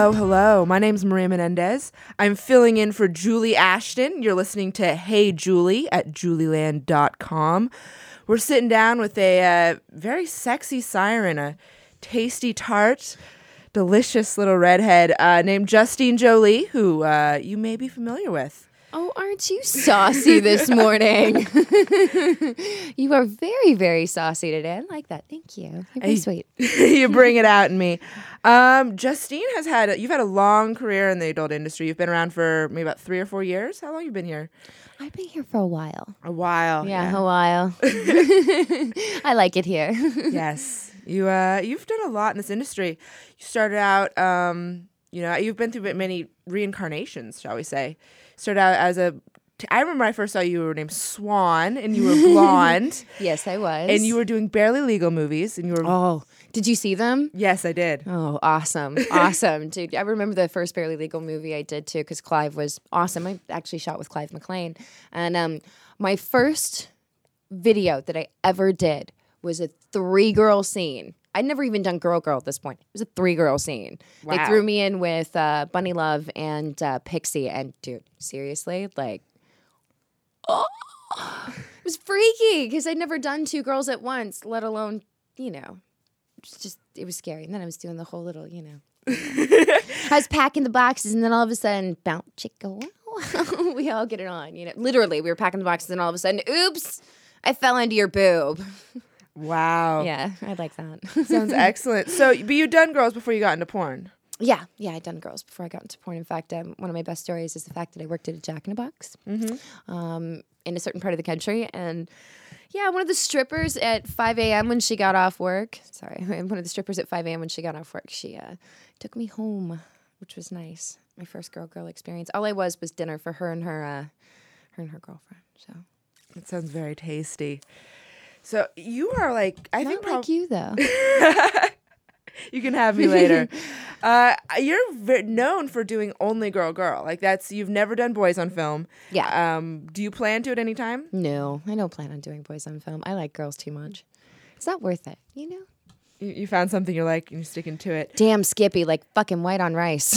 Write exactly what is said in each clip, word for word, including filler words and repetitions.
Hello, hello. My name's Maria Menendez. I'm filling in for Julie Ashton. You're listening to Hey Julie at julieland dot com. We're sitting down with a uh, very sexy siren, a tasty tart, delicious little redhead uh, named Justine Jolie, who uh, you may be familiar with. Oh, aren't you saucy this morning? You are very, very saucy today. I like that. Thank you. You're very I, sweet. You bring it out in me. Um, Justine has had, a, you've had a long career in the adult industry. You've been around for maybe about three or four years. How long have you been here? I've been here for a while. A while. Yeah, yeah. a while. I like it here. Yes. You, uh, you've done a lot in this industry. You started out, um, you know, you've been through many reincarnations, shall we say. Started out as a, t- I remember I first saw you, you were named Swan, and you were blonde. Yes, I was. And you were doing Barely Legal movies, and you were... Oh, did you see them? Yes, I did. Oh, awesome. Awesome. Dude, I remember the first Barely Legal movie I did, too, because Clive was awesome. I actually shot with Clive McLean. And um, my first video that I ever did was a three-girl scene. I'd never even done Girl Girl at this point. It was a three-girl scene. Wow. They threw me in with uh, Bunny Love and uh, Pixie. And, dude, seriously, like, oh, it was freaky because I'd never done two girls at once, let alone, you know, it's just, it was scary. And then I was doing the whole little, you know. I was packing the boxes, and then all of a sudden, bounce, chicka, wow. We all get it on, you know. Literally, we were packing the boxes, and all of a sudden, oops, I fell into your boob. Wow. Yeah, I like that. Sounds excellent. So, but you'd done girls before you got into porn. Yeah, yeah, I'd done girls before I got into porn. In fact, um, one of my best stories is the fact that I worked at a Jack in a Box Mm-hmm. um, in a certain part of the country. And yeah, one of the strippers at five a.m. when she got off work, sorry, one of the strippers at five a.m. when she got off work, she uh, took me home, which was nice. My first girl-girl experience. All I was was dinner for her and her, uh, her and her girlfriend. So That sounds very tasty. So you are like, I not think like prob- you though. You can have me later. uh, you're v- known for doing only girl girl. Like that's you've never done boys on film. Yeah. Um, do you plan to at any time? No, I don't plan on doing boys on film. I like girls too much. It's not worth it, you know? You, you found something you like and you're sticking to it. Damn Skippy, like fucking white on rice.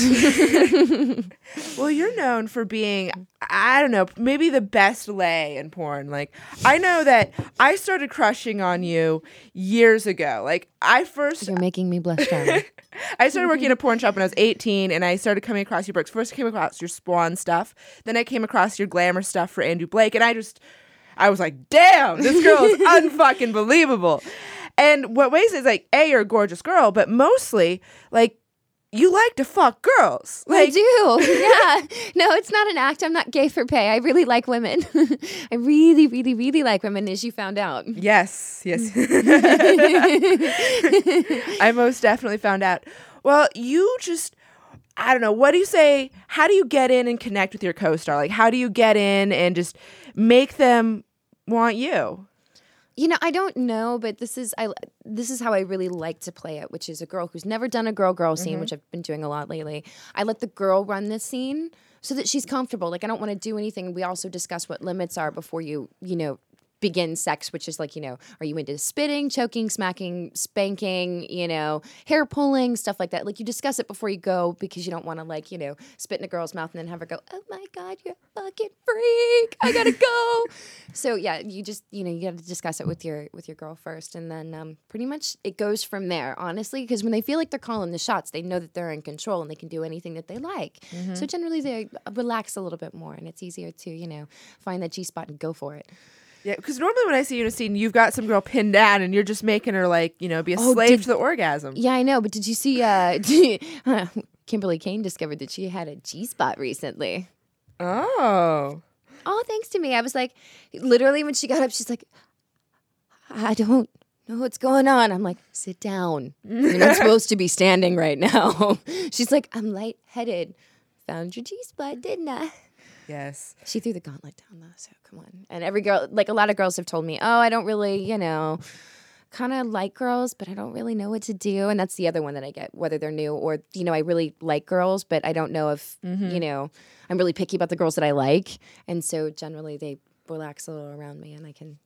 Well, you're known for being, I don't know, maybe the best lay in porn. Like, I know that I started crushing on you years ago. Like, I first... You're making me blush, darling. I started working at a porn shop when I was eighteen, and I started coming across your books. First, I came across your Spawn stuff. Then I came across your glamour stuff for Andrew Blake, and I just... I was like, damn, this girl is unfucking believable. And what Waze is like, A, you're a gorgeous girl, but mostly, like, you like to fuck girls. Like, I do. Yeah. No, it's not an act. I'm not gay for pay. I really like women. I really, really, really like women, as you found out. Yes, yes. I most definitely found out. Well, you just, I don't know, what do you say? How do you get in and connect with your co-star? Like, how do you get in and just make them want you? You know, I don't know, but this is I. This is how I really like to play it, which is a girl who's never done a girl-girl scene, Mm-hmm. which I've been doing a lot lately. I let the girl run this scene so that she's comfortable. Like, I don't want to do anything. We also discuss what limits are before you, you know, begin sex, which is like, you know, are you into spitting, choking, smacking, spanking, you know, hair pulling, stuff like that. Like, you discuss it before you go because you don't want to, like, you know, spit in a girl's mouth and then have her go, oh my God, you're a fucking freak. I gotta go. So yeah, you just, you know, you got to discuss it with your with your girl first, and then um, pretty much it goes from there. Honestly, because when they feel like they're calling the shots, they know that they're in control and they can do anything that they like. Mm-hmm. So generally, they relax a little bit more, and it's easier to, you know, find that G spot and go for it. Yeah, because normally when I see you in a scene, you've got some girl pinned down and you're just making her, like, you know, be a Oh, slave did- to the orgasm. Yeah, I know, but did you see? Uh, Kimberly Kane discovered that she had a G spot recently. Oh. All thanks to me. I was like, literally, when she got up, she's like, I don't know what's going on. I'm like, sit down. You're not supposed to be standing right now. She's like, I'm lightheaded. Found your G-spot, didn't I? Yes. She threw the gauntlet down, though, so come on. And every girl, like a lot of girls have told me, oh, I don't really, you know, kind of like girls, but I don't really know what to do. And that's the other one that I get, whether they're new or, you know, I really like girls, but I don't know if, Mm-hmm. you know, I'm really picky about the girls that I like. And so generally they relax a little around me and I can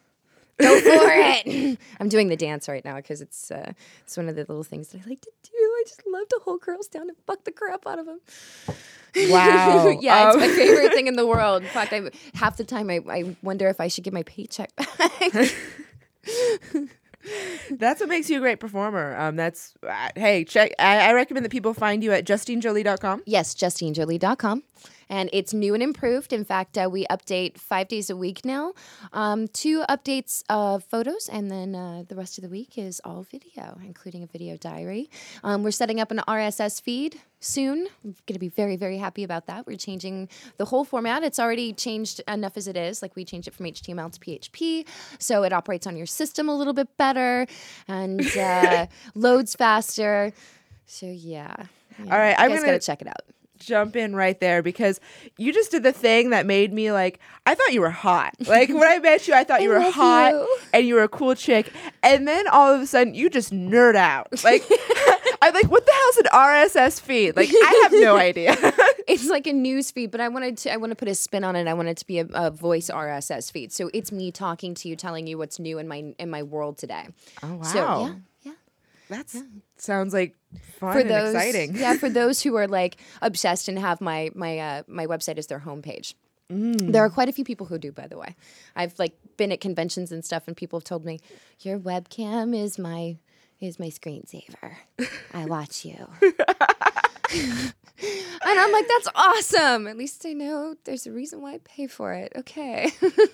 go for it. I'm doing the dance right now because it's uh, it's one of the little things that I like to do. I I just love to hold girls down and fuck the crap out of them. Wow. yeah, it's Um, my favorite thing in the world. In fact, I, half the time I, I wonder if I should get my paycheck back. That's what makes you a great performer. Um, that's uh, hey, check. I, I recommend that people find you at justine jolie dot com. Yes, justine jolie dot com. And it's new and improved. In fact, uh, we update five days a week now. Um, two updates of photos, and then uh, the rest of the week is all video, including a video diary. Um, we're setting up an R S S feed soon. I'm going to be very, very happy about that. We're changing the whole format. It's already changed enough as it is. Like we changed it from H T M L to P H P, so it operates on your system a little bit better and uh, loads faster. So yeah. yeah. All right, you I'm guys gonna- gotta check it out. Jump in right there because you just did the thing that made me like, I thought you were hot. Like when I met you, I thought you I were love hot you. and you were a cool chick. And then all of a sudden you just nerd out. Like I'm like, what the hell's an R S S feed? Like I have no idea. It's like a news feed, but I wanted to I want to put a spin on it. I want it to be a, a voice R S S feed. So it's me talking to you, telling you what's new in my in my world today. Oh wow. So yeah, yeah. That sounds like fun For and those, exciting. yeah, for those who are like obsessed and have my my uh, my website as their homepage. Mm. There are quite a few people who do, by the way. I've like been at conventions and stuff, and people have told me your webcam is my is my screensaver. I watch you. And I'm like, that's awesome. At least I know there's a reason why I pay for it. Okay.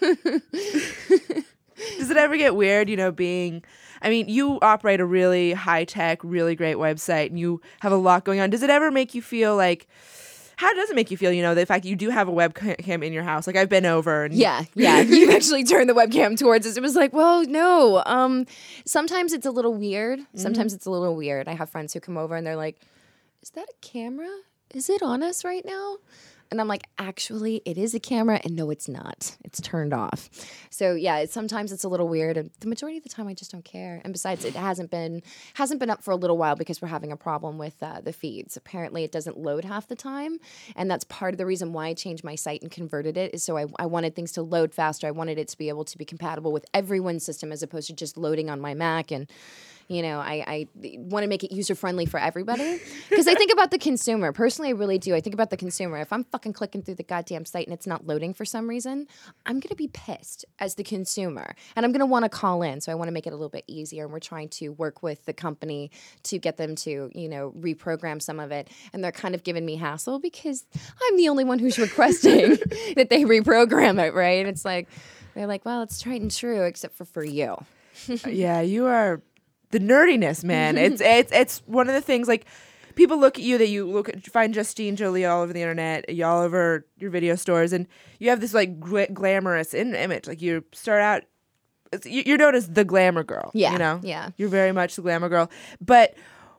Does it ever get weird, you know, being, I mean, you operate a really high-tech, really great website, and you have a lot going on. Does it ever make you feel like, how does it make you feel, you know, the fact you do have a webcam in your house? Like, I've been over. And Yeah, yeah. You actually turned the webcam towards us. It was like, well, no. Um, sometimes it's a little weird. Sometimes it's a little weird. I have friends who come over and they're like, is that a camera? Is it on us right now? And I'm like, actually, it is a camera, and no, it's not. It's turned off. So yeah, it's, sometimes it's a little weird, and the majority of the time, I just don't care. And besides, it hasn't been hasn't been up for a little while because we're having a problem with uh, the feeds. Apparently, it doesn't load half the time, and that's part of the reason why I changed my site and converted it. Is so I, I wanted things to load faster. I wanted it to be able to be compatible with everyone's system as opposed to just loading on my Mac and. You know, I, I want to make it user-friendly for everybody. Because I think about the consumer. Personally, I really do. I think about the consumer. If I'm fucking clicking through the goddamn site and it's not loading for some reason, I'm going to be pissed as the consumer. And I'm going to want to call in. So I want to make it a little bit easier. And we're trying to work with the company to get them to, you know, reprogram some of it. And they're kind of giving me hassle because I'm the only one who's requesting that they reprogram it, right? And it's like, they're like, well, it's tried and true except for for you. Yeah, you are... The nerdiness, man. It's it's it's one of the things, like, people look at you, that you look at, find Justine Jolie all over the internet, you all over your video stores, and you have this, like, gl- glamorous in- image. Like, you start out, it's, you- you're known as the glamour girl. Yeah, You know? yeah. You're very much the glamour girl. But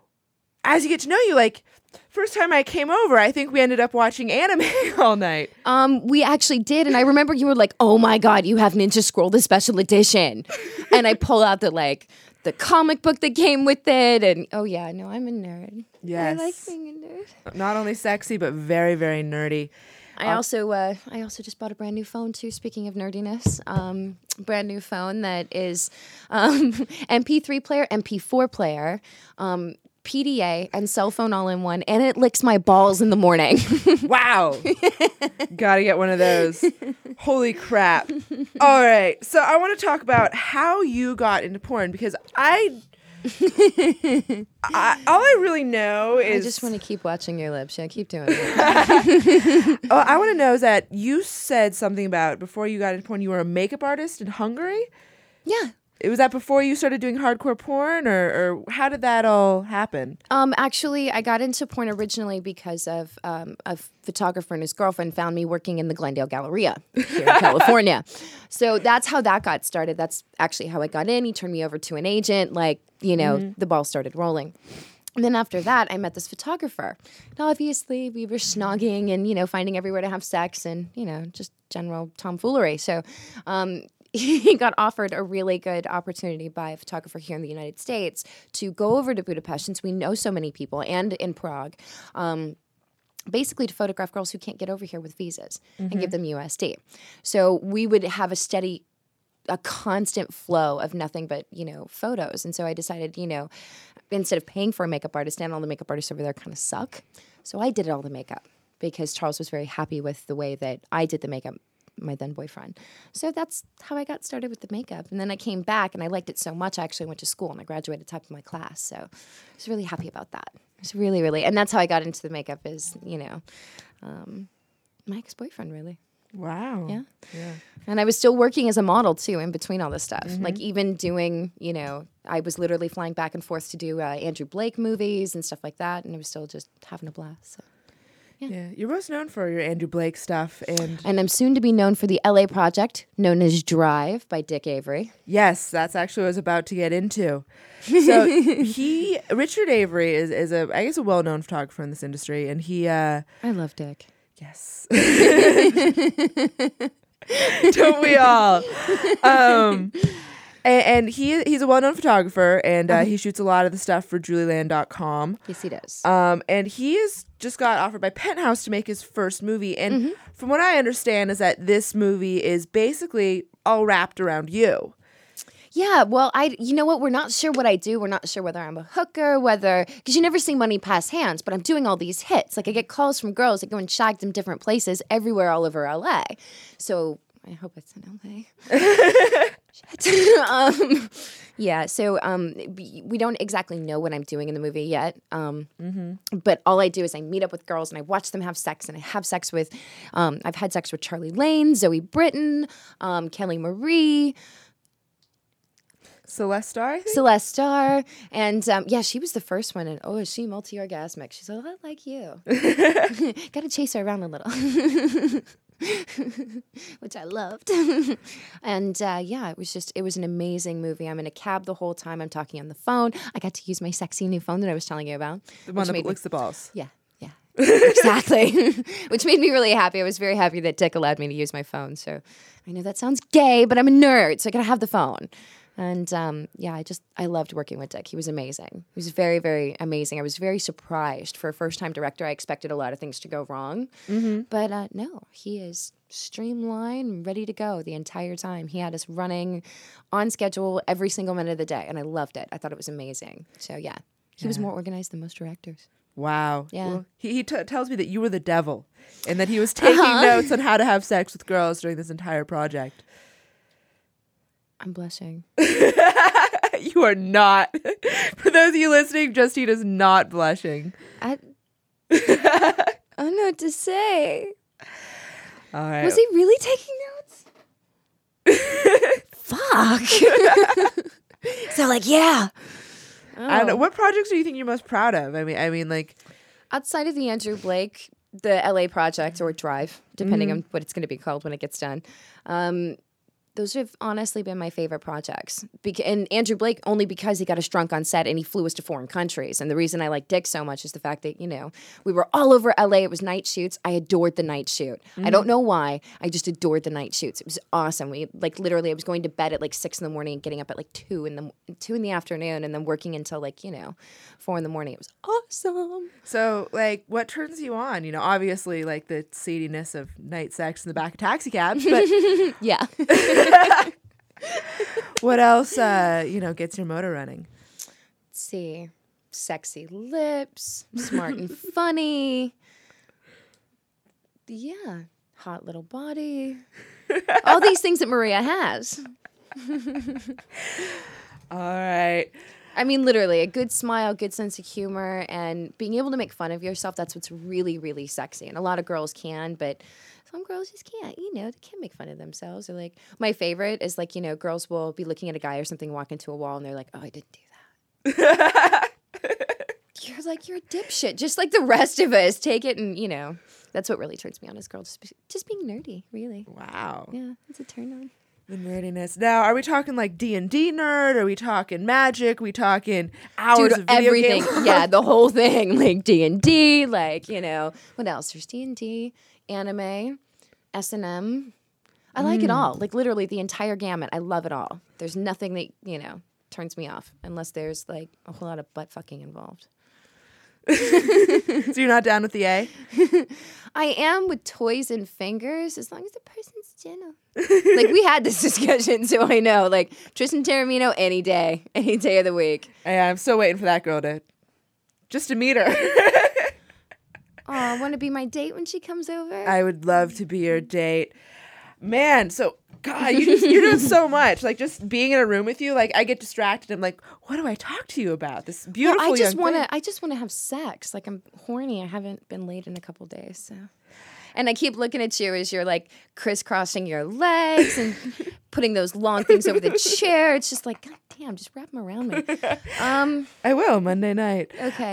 as you get to know you, like, first time I came over, I think we ended up watching anime all night. Um, we actually did, and I remember you were like, "Oh my god, you have Ninja Scroll the special edition," and I pull out the like the comic book that came with it, and oh yeah, no, I'm a nerd. Yes. I like being a nerd. Not only sexy, but very, very nerdy. I also, uh, I also just bought a brand new phone too. Speaking of nerdiness, um, brand new phone that is um, M P three player, M P four player. Um, P D A and cell phone all in one, and it licks my balls in the morning. Wow. Gotta get one of those. Holy crap. All right. So I want to talk about how you got into porn because I, I all I really know is. I just want to keep watching your lips. Yeah, keep doing it. Oh, I want to know is that you said something about before you got into porn, you were a makeup artist in Hungary? Yeah. It was that before you started doing hardcore porn, or, or how did that all happen? Um, actually, I got into porn originally because of um, a photographer and his girlfriend found me working in the Glendale Galleria here in California. So that's how that got started. That's actually how I got in. He turned me over to an agent. Like, you know, mm-hmm. the ball started rolling. And then after that, I met this photographer. And obviously, we were snogging and, you know, finding everywhere to have sex and, you know, just general tomfoolery. So, um, he got offered a really good opportunity by a photographer here in the United States to go over to Budapest, since we know so many people, and in Prague, um, basically to photograph girls who can't get over here with visas mm-hmm. and give them U S D. So we would have a steady, a constant flow of nothing but, you know, photos. And so I decided, you know, instead of paying for a makeup artist, and all the makeup artists over there kind of suck. So I did all the makeup because Charles was very happy with the way that I did the makeup, my then boyfriend. So that's how I got started with the makeup. And then I came back and I liked it so much, I actually went to school and I graduated top of my class. So I was really happy about that. I was really, really, and that's how I got into the makeup is, you know, um, my ex-boyfriend, really. Wow. Yeah. Yeah. And I was still working as a model, too, in between all this stuff. Mm-hmm. Like, even doing, you know, I was literally flying back and forth to do uh, Andrew Blake movies and stuff like that. And I was still just having a blast. So. Yeah. yeah, you're most known for your Andrew Blake stuff, and and I'm soon to be known for the L A project known as Drive by Dick Avery. Yes, that's actually what I was about to get into. So he, Richard Avery, is is a I guess a well known photographer in this industry, and he. Uh, I love Dick. Yes, don't we all? Um, and, and he he's a well known photographer, and uh, he shoots a lot of the stuff for Julie Land dot com. Yes, he does. Um, and he is. Just got offered by Penthouse to make his first movie. And mm-hmm. from what I understand is that this movie is basically all wrapped around you. Yeah, well, I, you know what? We're not sure what I do. We're not sure whether I'm a hooker, whether, because you never see money pass hands, but I'm doing all these hits. Like I get calls from girls that go and shag them different places everywhere all over L A. So I hope it's in L A. Shit. um, yeah, so um, we don't exactly know what I'm doing in the movie yet. Um, mm-hmm. But all I do is I meet up with girls and I watch them have sex. And I have sex with, um, I've had sex with Charlie Lane, Zoe Britton, um, Kelly Marie. Celeste Starr, I think? Celeste Starr. And um, yeah, she was the first one. And oh, is she multi-orgasmic? She's a lot like you. Got to chase her around a little. Which I loved. And uh, yeah, it was just, it was an amazing movie. I'm in a cab the whole time. I'm talking on the phone. I got to use my sexy new phone that I was telling you about. The one that licks the balls. Yeah, yeah. Exactly. Which made me really happy. I was very happy that Dick allowed me to use my phone. So I know that sounds gay, but I'm a nerd, so I got to have the phone. And um, yeah, I just, I loved working with Dick. He was amazing. He was very, very amazing. I was very surprised. For a first-time director, I expected a lot of things to go wrong. Mm-hmm. But uh, no, he is streamlined, ready to go the entire time. He had us running on schedule every single minute of the day, and I loved it. I thought it was amazing. So yeah, he yeah. was more organized than most directors. Wow. Yeah. Well, he he t- tells me that you were the devil and that he was taking uh-huh. notes on how to have sex with girls during this entire project. I'm blushing. You are not. For those of you listening, Justine is not blushing. I, I don't know what to say. All right. Was he really taking notes? Fuck. So like, yeah. Oh. I don't know. What projects do you think you're most proud of? I mean, I mean, like outside of the Andrew Blake, the L A project or Drive, depending mm-hmm. on what it's going to be called when it gets done. Um, Those have honestly been my favorite projects. Be- and Andrew Blake, only because he got us drunk on set and he flew us to foreign countries. And the reason I like Dick so much is the fact that, you know, we were all over L A. It was night shoots. I adored the night shoot. Mm-hmm. I don't know why. I just adored the night shoots. It was awesome. We like literally, I was going to bed at like six in the morning and getting up at like two in the two in the afternoon and then working until like, you know, four in the morning. It was awesome. So like, what turns you on? You know, obviously like the seediness of night sex in the back of taxi cabs, but yeah. What else, uh, you know, gets your motor running? Let's see. Sexy lips, smart and funny. Yeah. Hot little body. All these things that Maria has. All right. I mean, literally, a good smile, good sense of humor, and being able to make fun of yourself, that's what's really, really sexy. And a lot of girls can, but some girls just can't, you know, they can't make fun of themselves. Or like, my favorite is like, you know, girls will be looking at a guy or something, walk into a wall, and they're like, oh, I didn't do that. You're like, you're a dipshit. Just like the rest of us. Take it and, you know, that's what really turns me on as girls. Just, be, just being nerdy, really. Wow. Yeah, it's a turn on. The nerdiness. Now, are we talking like D and D nerd? Are we talking magic? Are we talking hours Dude, of video everything. game? Yeah, the whole thing. Like D and D, like, you know, what else? There's D and D, anime, S and M. I like mm. it all. Like, literally the entire gamut. I love it all. There's nothing that, you know, turns me off unless there's, like, a whole lot of butt fucking involved. So you're not down with the A? I am with toys and fingers as long as the person's Jenna. Like, we had this discussion, so I know. Like, Tristan Taormino any day, any day of the week. Yeah, I'm still waiting for that girl to, just to meet her. Oh, want to be my date when she comes over? I would love to be your date. Man, so, God, you just, you're doing so much. Like, just being in a room with you, like, I get distracted. I'm like, what do I talk to you about? This beautiful well, I just young want thing. to. I just want to have sex. Like, I'm horny. I haven't been laid in a couple days, so. And I keep looking at you as you're like crisscrossing your legs and putting those long things over the chair. It's just like, God damn, just wrap them around me. Um, I will Monday night. okay.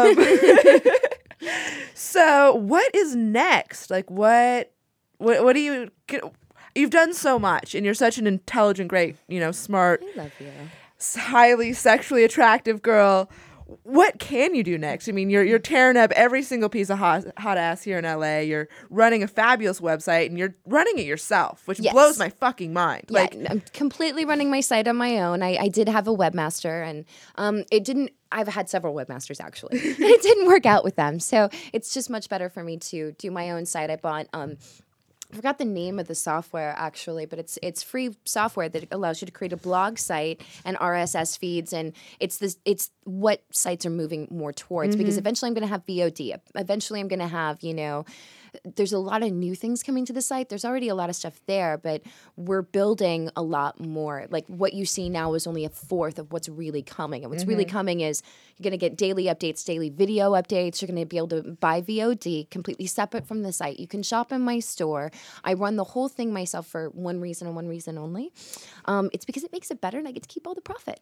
Um, so, what is next? Like, what, what, what do you? You've done so much, and you're such an intelligent, great, you know, smart, I love you. highly sexually attractive girl. What can you do next? I mean, you're you're tearing up every single piece of hot, hot ass here in L A. You're running a fabulous website, and you're running it yourself, which Yes. blows my fucking mind. Yeah, Like, I'm completely running my site on my own. I, I did have a webmaster, and um, it didn't. I've had several webmasters actually, and it didn't work out with them. So it's just much better for me to do my own site. I bought. Um, I forgot the name of the software actually, but it's it's free software that allows you to create a blog site and R S S feeds, and it's this it's what sites are moving more towards Mm-hmm. because eventually I'm going to have V O D. Eventually I'm going to have, you know, there's a lot of new things coming to the site. There's already a lot of stuff there, but we're building a lot more. Like what you see now is only a fourth of what's really coming. And what's Mm-hmm. really coming is you're going to get daily updates, daily video updates. You're going to be able to buy V O D completely separate from the site. You can shop in my store. I run the whole thing myself for one reason and one reason only. Um, it's because it makes it better and I get to keep all the profit.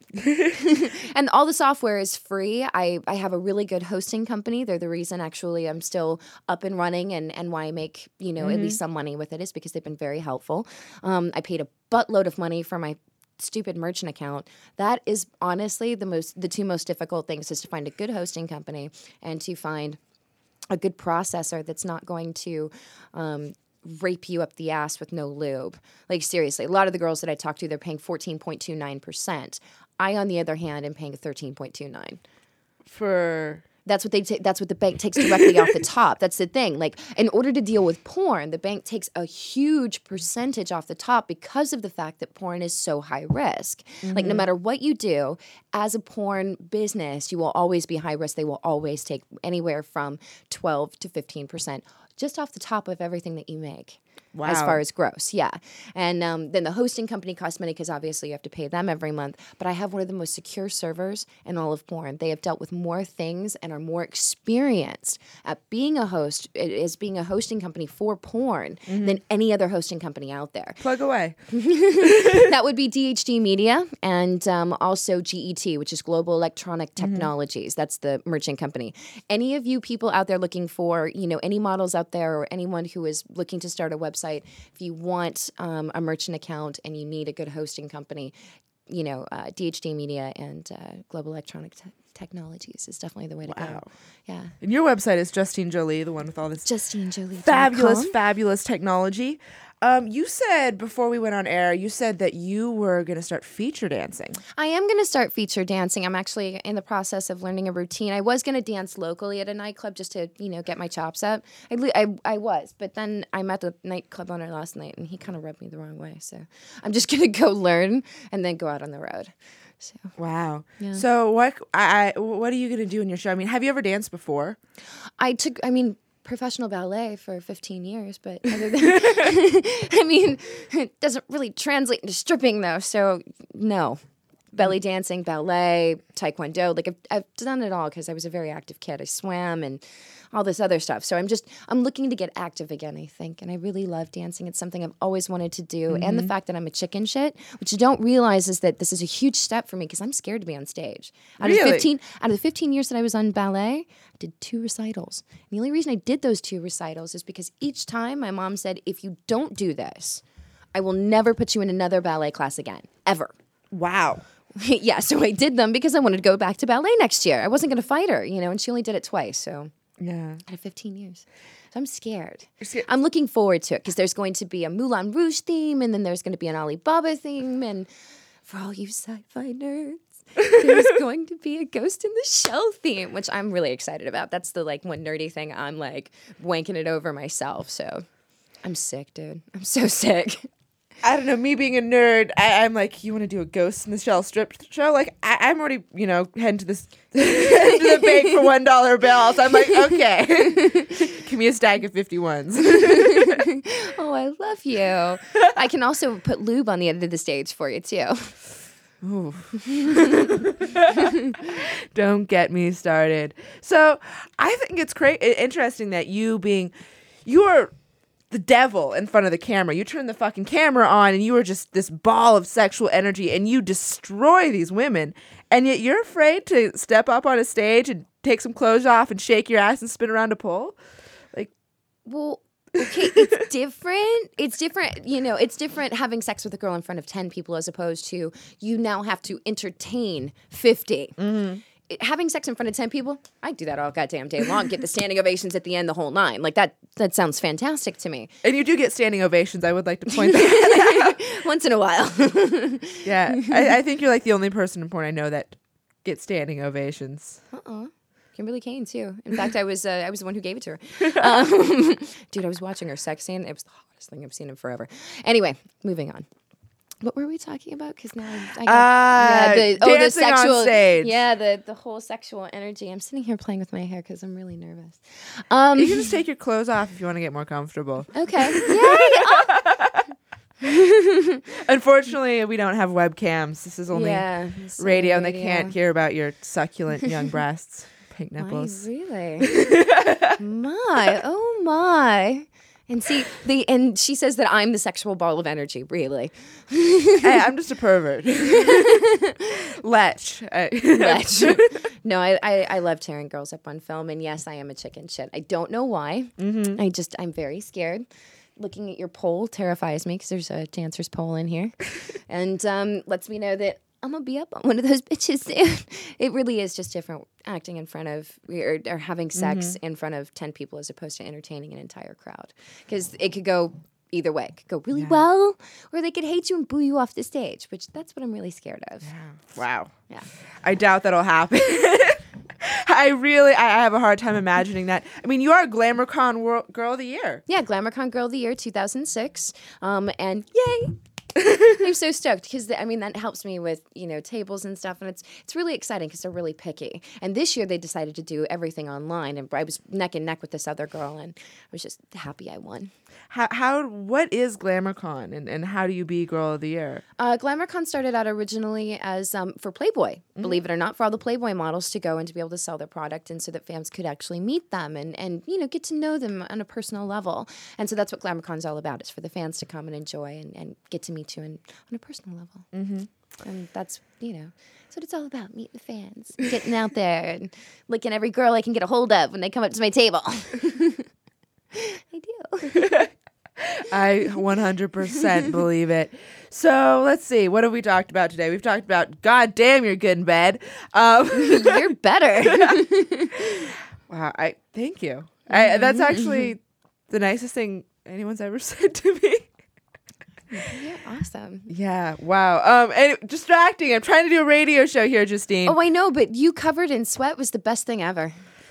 And all the software is free. I, I have a really good hosting company. They're the reason actually I'm still up and running and, and why I make, you know, at least some money with it is because they've been very helpful. Um, I paid a buttload of money for my stupid merchant account. That is honestly the most, the two most difficult things is to find a good hosting company and to find a good processor that's not going to um, rape you up the ass with no lube. Like seriously, a lot of the girls that I talk to, they're paying fourteen point two nine percent. I, on the other hand, am paying thirteen point two nine. for That's what they ta- that's what the bank takes directly off the top. That's the thing. Like in order to deal with porn, the bank takes a huge percentage off the top because of the fact that porn is so high risk. Like no matter what you do as a porn business, you will always be high risk. They will always take anywhere from twelve to fifteen percent just off the top of everything that you make. Wow. As far as gross, yeah. And um, then the hosting company costs money because obviously you have to pay them every month. But I have one of the most secure servers in all of porn. They have dealt with more things and are more experienced at being a host, as being a hosting company for porn than any other hosting company out there. plug away. That would be D H D Media and um, also G E T, which is Global Electronic Technologies. That's the merchant company. Any of you people out there looking for, you know, any models out there or anyone who is looking to start a website, if you want um, a merchant account and you need a good hosting company, you know, uh, D H D Media and uh, Global Electronic Te- Technologies is definitely the way to Wow. go. Yeah. And your website is Justine Jolie, the one with all this Justine Jolie. fabulous, fabulous technology. Um, you said before we went on air, you said that you were going to start feature dancing. I am going to start feature dancing. I'm actually in the process of learning a routine. I was going to dance locally at a nightclub just to, you know, get my chops up. I, li- I, I was, but then I met the nightclub owner last night and he kind of rubbed me the wrong way. So I'm just going to go learn and then go out on the road. So Wow. So what I, I what are you going to do in your show? I mean, have you ever danced before? I took, I mean, professional ballet for fifteen years, but other than, I mean, it doesn't really translate into stripping though. So no, belly dancing, ballet, taekwondo, like I've, I've done it all because I was a very active kid. I swam and all this other stuff. So I'm just, I'm looking to get active again, I think. And I really love dancing. It's something I've always wanted to do. Mm-hmm. And the fact that I'm a chicken shit, which you don't realize is that this is a huge step for me because I'm scared to be on stage. Out Really? of fifteen, out of the fifteen years that I was on ballet, I did two recitals. And the only reason I did those two recitals is because each time my mom said, if you don't do this, I will never put you in another ballet class again, ever. Wow. Yeah, so I did them because I wanted to go back to ballet next year. I wasn't going to fight her, you know, and she only did it twice, so... Yeah. Out of fifteen years. So I'm scared. scared. I'm looking forward to it because there's going to be a Moulin Rouge theme and then there's going to be an Alibaba theme. And for all you sci-fi nerds, there's going to be a Ghost in the Shell theme, which I'm really excited about. That's the like one nerdy thing I'm like wanking it over myself. So I'm sick, dude. I'm so sick. I don't know, me being a nerd, I, I'm like, you want to do a Ghost in the Shell strip show? Like, I, I'm already, you know, heading to this to the bank for one dollar bills. I'm like, okay, give me a stack of fifty-ones. Oh, I love you. I can also put lube on the end of the stage for you too. Ooh. Don't get me started. So I think it's cra- interesting that you being, you are the devil in front of the camera. You turn the fucking camera on and you are just this ball of sexual energy and you destroy these women. And yet you're afraid to step up on a stage and take some clothes off and shake your ass and spin around a pole. Like, well, okay, it's different. It's different, you know, it's different having sex with a girl in front of ten people as opposed to you now have to entertain fifty. Mm-hmm. Having sex in front of ten people, I do that all goddamn day long. Get the standing ovations at the end, the whole nine. Like that that sounds fantastic to me. And you do get standing ovations. I would like to point that out. Once in a while. Yeah. I, I think you're like the only person in porn I know that gets standing ovations. Uh-uh. Kimberly Kane too. In fact, I was uh, I was the one who gave it to her. Um, dude, I was watching her sex scene. It was the hottest thing I've seen in forever. Anyway, moving on. What were we talking about? Because now I, I got uh, yeah, the, dancing oh, the sexual, on stage. Yeah, the the whole sexual energy. I'm sitting here playing with my hair because I'm really nervous. Um, you can just take your clothes off if you want to get more comfortable. Okay. Yay! Unfortunately, we don't have webcams. This is only yeah, radio, and they radio. can't hear about your succulent young breasts, pink nipples. My, really? My, oh my. And see, the and she says that I'm the sexual ball of energy, really. Hey, I'm just a pervert. Lech. Lech. No, I, I, I love tearing girls up on film, and yes, I am a chicken shit. I don't know why. Mm-hmm. I just, I'm very scared. Looking at your pole terrifies me because there's a dancer's pole in here. And um, lets me know that I'm going to be up on one of those bitches soon. It really is just different acting in front of, or, or having sex mm-hmm. in front of ten people as opposed to entertaining an entire crowd. Because it could go either way. It could go really yeah. well, or they could hate you and boo you off the stage, which that's what I'm really scared of. Yeah. Wow. Yeah. I doubt that'll happen. I really, I have a hard time imagining that. I mean, you are GlamourCon World Girl of the Year. Yeah, GlamourCon Girl of the Year two thousand six. Um, and yay! I'm so stoked because I mean that helps me with you know tables and stuff, and it's it's really exciting because they're really picky. And this year they decided to do everything online, and I was neck and neck with this other girl, and I was just happy I won. How how what is GlamourCon, and, and how do you be Girl of the Year? Uh, GlamourCon started out originally as um, for Playboy, mm-hmm. believe it or not, for all the Playboy models to go and to be able to sell their product, and so that fans could actually meet them and and you know get to know them on a personal level. And so that's what GlamourCon's all about. It's for the fans to come and enjoy and, and get to meet you in, on a personal level. Mm-hmm. And that's, you know, that's what it's all about, meet the fans. Getting out there and licking every girl I can get a hold of when they come up to my table. I do. I one hundred percent believe it. So let's see. What have we talked about today? We've talked about, God damn, you're good in bed. Um, you're better. Wow. I Thank you. I, that's actually the nicest thing anyone's ever said to me. You're awesome. Yeah. Wow. Um. Anyway, distracting. I'm trying to do a radio show here, Justine. Oh, I know, but you covered in sweat was the best thing ever.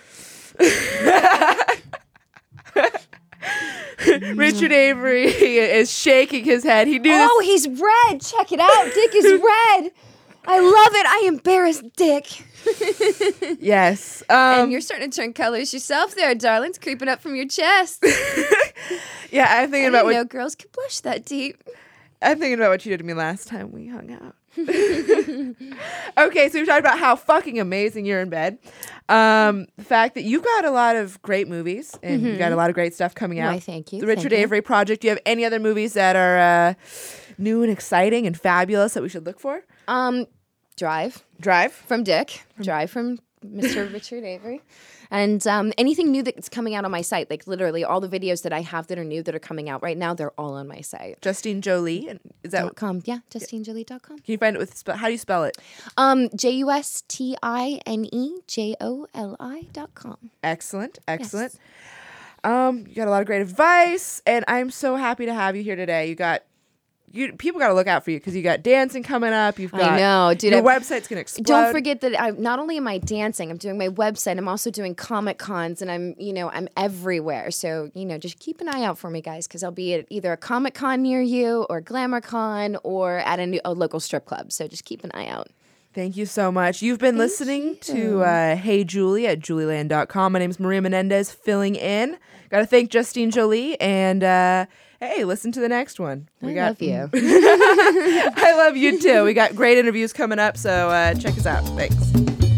Richard Avery is shaking his head. He knew. Oh, this. he's red. Check it out. Dick is red. I love it. I embarrassed Dick. Yes. Um, and you're starting to turn colors yourself there, darling. It's creeping up from your chest. Yeah, I'm thinking I about what no girls can blush that deep. I'm thinking about what you did to me last time we hung out. Okay, so we've talked about how fucking amazing you're in bed. Um, the fact that you've got a lot of great movies and mm-hmm. you've got a lot of great stuff coming out. Why, thank you. The Richard thank Avery you. Project. Do you have any other movies that are uh, new and exciting and fabulous that we should look for? Um, Drive. Drive. From Dick. Drive from Mister Richard Avery. And um, anything new that's coming out on my site, like literally all the videos that I have that are new that are coming out right now, they're all on my site. Justine Jolie. Is that dot com. Yeah, justine jolie dot com. Can you find it with, how do you spell it? Um, J U S T I N E J O L I dot com. Excellent. Excellent. Yes. Um, you got a lot of great advice, and I'm so happy to have you here today. You got you people got to look out for you because you got dancing coming up. You've got I know, dude. Your I, website's gonna explode. Don't forget that I not only am I dancing, I'm doing my website. I'm also doing Comic Cons, and I'm you know I'm everywhere. So you know, just keep an eye out for me, guys, because I'll be at either a Comic Con near you, or Glamour Con, or at a, new, a local strip club. So just keep an eye out. Thank you so much. You've been Thank listening you. to uh, Hey Julie at julie land dot com. My name's Maria Menendez, filling in. Got to thank Justine Jolie, and uh, hey, listen to the next one. I got, love you. I love you too. We got great interviews coming up, so uh, check us out. Thanks.